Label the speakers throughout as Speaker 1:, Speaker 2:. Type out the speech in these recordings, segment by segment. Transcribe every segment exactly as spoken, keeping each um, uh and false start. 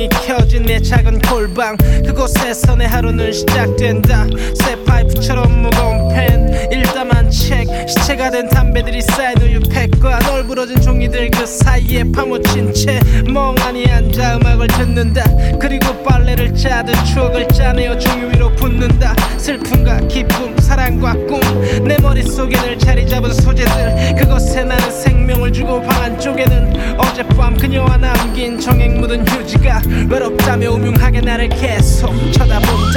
Speaker 1: 조명이 켜진 내 작은 골방, 그곳에서 내 하루는 시작된다. 새 파이프처럼 무거운 펜, 일담한 책, 시체가 된 담배들이 쌓인 우유팩과 널브러진 종이들 그 사이에 파묻힌 채 멍하니 앉아 음악을 듣는다. 그리고 빨래를 짜듯 추억을 짜내어 종이 위로 붓는다. 슬픔과 기쁨, 사랑과 꿈, 내 머릿속에 늘 자리 잡은 소재들, 그것에 나는 생명을 주고 방 안쪽에는 어젯밤 그녀와 남긴 정액 묻은 휴지가 외롭다며 우명하게 나를 계속 쳐다본다.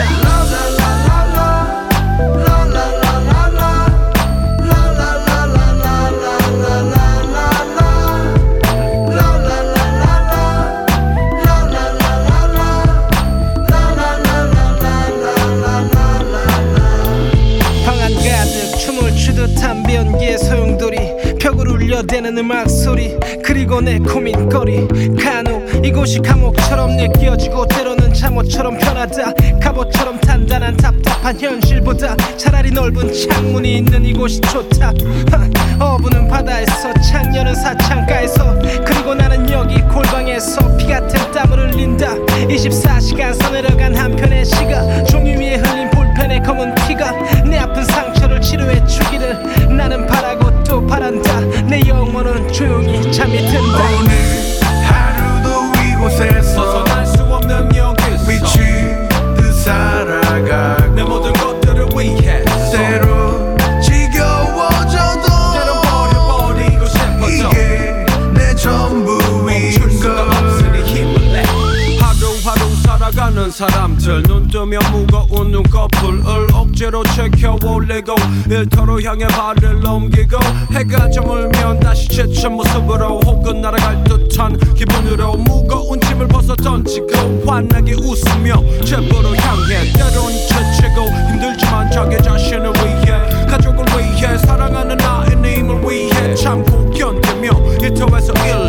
Speaker 1: 담배 연기의 소용돌이, 벽을 울려대는 음악 소리, 그리고 내 고민거리. 간혹 이곳이 감옥처럼 느껴지고 때로는 잠옷처럼 편하다. 갑옷처럼 단단한 답답한 현실보다 차라리 넓은 창문이 있는 이곳이 좋다. 어부는 바다에서, 창녀는 사창가에서, 그리고 나는 여기 골방에서 피 같은 땀을 흘린다. 이십사 시간 서늘어간 한편의 시가, 종이 위에 흘린 볼펜의 검은 피가 내 아픈 상처를 치료해 주기를 나는 바라고 또 바란다. 내 영혼은 조용히 잠이 든다.
Speaker 2: 오늘 하루도 이곳에서
Speaker 3: 벗어날 수 없는 여기서
Speaker 2: 미치듯 살아가,
Speaker 3: 내 모든 것들을 위해
Speaker 2: 때로 지겨워져도
Speaker 3: 때론 버려버리고 싶어도
Speaker 2: 이게 내 전부인
Speaker 3: 멈출 수가 없으니 힘을 내. 하루하루 살아가는 사람들, 눈 뜨면 무거운 눈꺼풀을 억지로 check 올리고 일터로 향해 발을 넘기고, 해가 저물면 다시 지친 모습으로 혹은 날아갈 듯한 기분으로 무거운 짐을 벗어 던지고 환하게 웃으며 집으로 향해. 때론 지치고 힘들지만 자기 자신을 위해, 가족을 위해, 사랑하는 나의 님을 위해 참고 견디며 일터에서 일